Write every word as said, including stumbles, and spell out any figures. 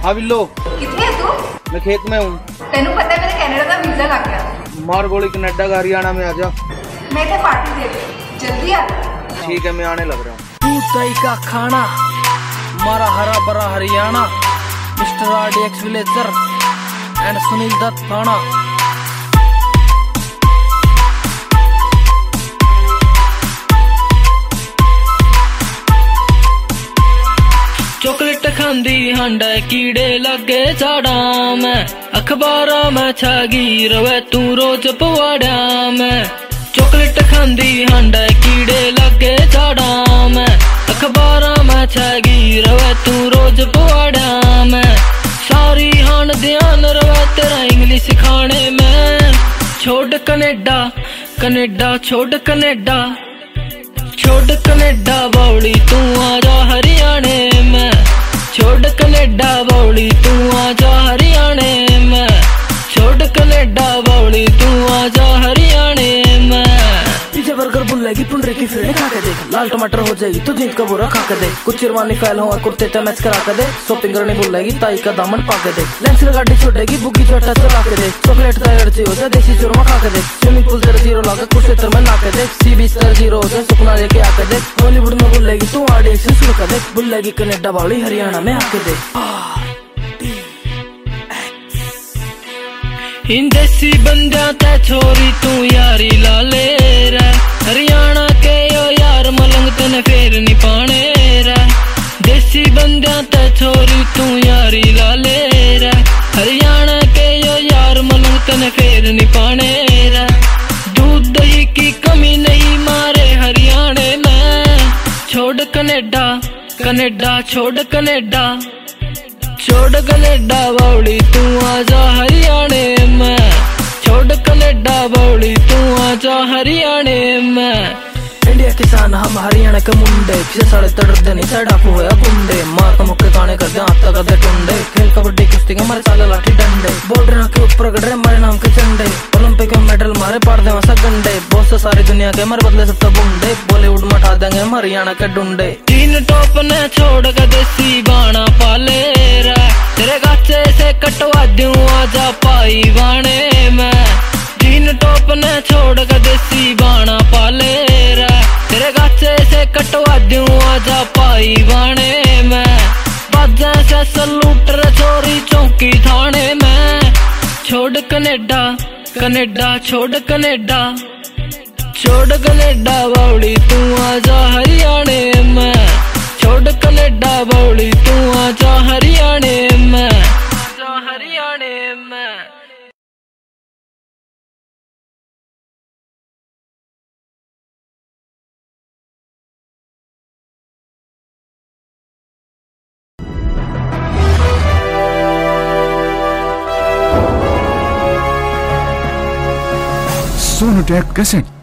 हाँ बिल्लो। कितने है तू? मैं खेत में हूँ। तेनू पता है मेरे कनाडा का वीजा लग गया। मार गोली कनाडा का हरियाणा में आजा। मैं तो पार्टी दे रही, जल्दी आ। ठीक है मैं आने लग रहा हूँ। तू तई का खाना मारा हरा भरा Haryana, mister RDX villager and Sunil Dutt थाना। चॉकलेट खांदी हांडा कीड़े लगे झाड़ा में, अखबारा में छागी रवे तू रोज पवाड़ा में। चॉकलेट खांदी हांडा कीड़े लगे झाड़ा में, अखबारा में छागी रवे तू रोज पवाड़ा में। सारी हान ध्यान रवे तेरा इंग्लिश खाने में। छोड़ कनेडा कनेडा छोड़ कनेडा छोड़ कनेडा बावली तू आजा हरियाणे में। छोड़ कनेडा बावली तू आजा हरियाणे में। छोड़ कनेडा बावली तू आजा हरियाणे में। पीछे बर्गर बुल्लेगी पुंडरे की फिर खा के देख, लाल टमाटर हो जाएगी तो जीत का बोरा खा के देख। कुछ चिरवानी फैल हो कुर्ते ते मैच करा के दे, शॉपिंग करनी भूलेगी ताई का दामन पा के दे। लेंस गाड़ी छोड़ेगी बुग्गी चोटा चला के दे, चॉकलेट का एलर्जी हो जाए देसी चूरमा खा के दे। स्विमिंग पूल तेरा जीरो लाकर कुर्सेतर में ना के दे, सी बीच तेरा जीरो हो जाए सुपना लेके आके दे। बॉलीवुड में बुल्लेगी तू आरडीएक्स से शुरू कर दे, बुल्लेगी कनेडा वाली हरियाणा में आके दे। इन देसी बंदा ते छोरी तू यारी लाले रे, हरियाणा के यो यार मलंग तने फेर नी पाने रे। देसी बंदा ते छोरी तू यारी लाले रे, हरियाणा के यो यार मलंग तने फेर नी पाने रे। दूध दही की कमी नहीं मारे हरियाणे में। छोड़ कनेडा कनेडा छोड़ कनेडा छोड़ कनेडा बावली तू आजा हरियाणे में। छोड़ कनेडा बावली तू आजा हरियाणे में। इंडिया किसान हम हरियाणा के मुंडे, किसे साढ़े तड़ते नहीं साढ़ा हुआ गुंडे। मार का मुक्के गाने कर दे आता कर दे टुंडे, खेल कबड्डी कुश्ती के मारे साले लाठी डंडे। बॉर्डर के ऊपर गड़ रहे हमारे नाम के झंडे, ओलंपिक में मेडल मारे पाड़ दे वहाँ गंडे। बहुत से सारी दुनिया के हमारे बदले सब तो बुंडे, बॉलीवुड में उठा देंगे हम हरियाणा के डुंडे। तीन टॉप ने छोड़ के देसी बाणा पाले रे, तेरे गाचे से कटवा दूं आजा पाई बाणे में। तीन टॉप ने छोड़ के देसी बाणा पाले रे, तेरे गाचे से कटवा दूं आजा पाई बाणे में। बाजा से सलूट रे चोरी चौकी थाने में। छोड़ कनेडा कनेडा छोड़ कनेडा छोड़ कनेडा बावली तू आजा हरियाणे में। छोड़ कनेडा बावली तू आजा हरियाणे में। आजा हरियाणे में। सोनोटेक कैसेट